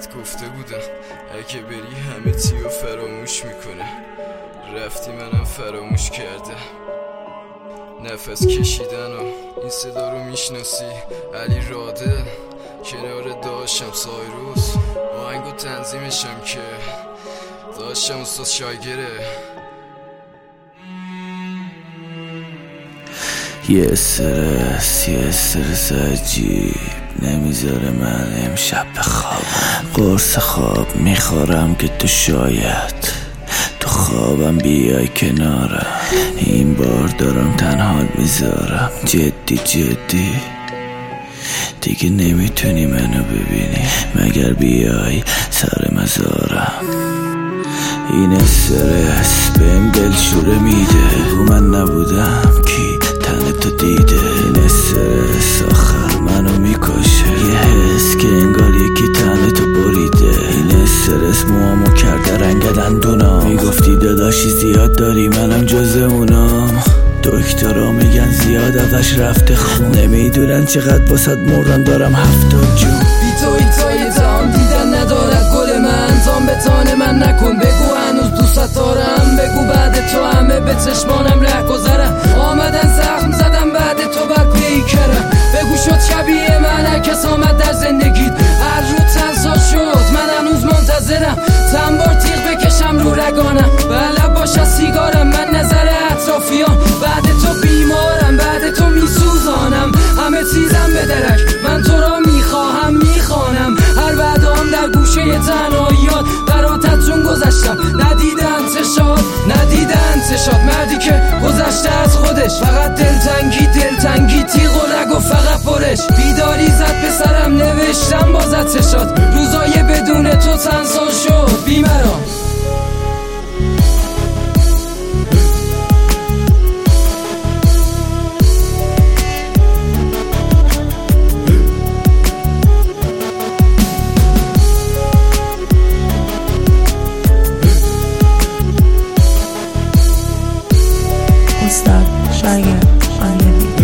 بهت گفته بودم اگه بری همه چیو فراموش میکنه. رفتی منم فراموش کردم. نفس کشیدن و این صدا رو میشناسی؟ علی راده کنار داشتم سایروس آهنگو تنظیمشم که داشتم استاد شایگره. یه استرس عجیب نمیذاره من امشب بخوابم. قرص خواب میخورم که تو شاید تو خوابم بیای کنارم. این بار دارم تنها میذارم. جدی دیگه نمیتونی منو ببینی مگر بیای سر مزارم. این استرس بهم دلشوره میده. بگو من نبودم کی تن تو دیده. این استرس آخر منو میکشه. یه حس که انگار یکی تن تو بریده. این استرس موامو کرده رنگ دندونام. میگفتی داداشی زیاد داری منم جز اونام. دکترها میگن زیاد ازش رفته خون. نمیدونن چقدر واسد مردم دارم 70 جون. بی تو ایتای تام دیدن ندارد گل من. تام به تان من نکن بگو هنوز دوست دارم. بگو بعد تو همه به چشمانم ره گذرم. آمدن زخم زدم بعد تو بعد پیکرم. بگو شد شبیه من کس آمد در زندگیت. هر رو تنسا شد من هنوز منتظرم. تنبار تیغ بکشم رو رگانم. بلب باشه سیگارم من نظر اطرافیان. بعد تو بیمارم بعد تو میسوزانم. همه چیزم به درک من تو را میخواهم میخوانم. هر بعدام در گوشه تنهاییات براتت چون گذشتم. ندیدن چشات مردی که گذشته از خودش. فقط دلتنگی تیغ و رگ و فقط پرش. بیداری زد به سرم نوشتم بازت چشات. روزای بدون تو تنسا شد بیمرام. استاد شایر on the beat.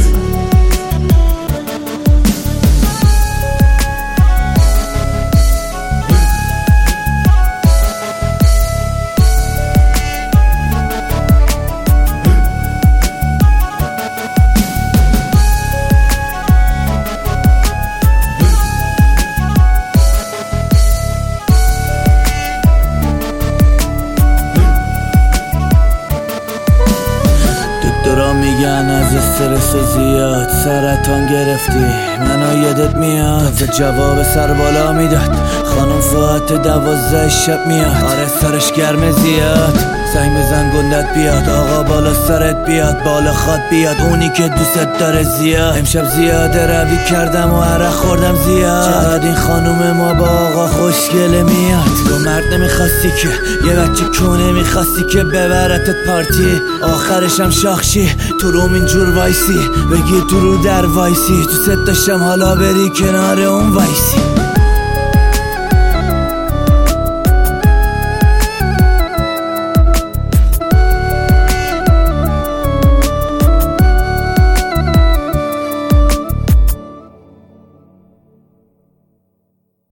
میگن از استرس زیاد سرطان گرفتی. منو یادت میاد جواب سر بالا میداد. خانم فاعت 12 شب میاد. آره سرش گرمه زیاد. زنگ بزن گندت بیاد. آقا بالا سرت بیاد. بالا خواد بیاد. اونی که دوست داره زیاد. امشب زیاده روی کردم و عرق خوردم زیاد. چقدر این خانوم ما با آقا خوشگله میاد. تو مرد نمیخواستی که یه بچه کونه میخواستی که ببرتت پارتی. آخرشم شاخشی تو روم اینجور وایسی. بگی تو رو در وایسی. دوست داشتم حالا بری کنار اون وایسی.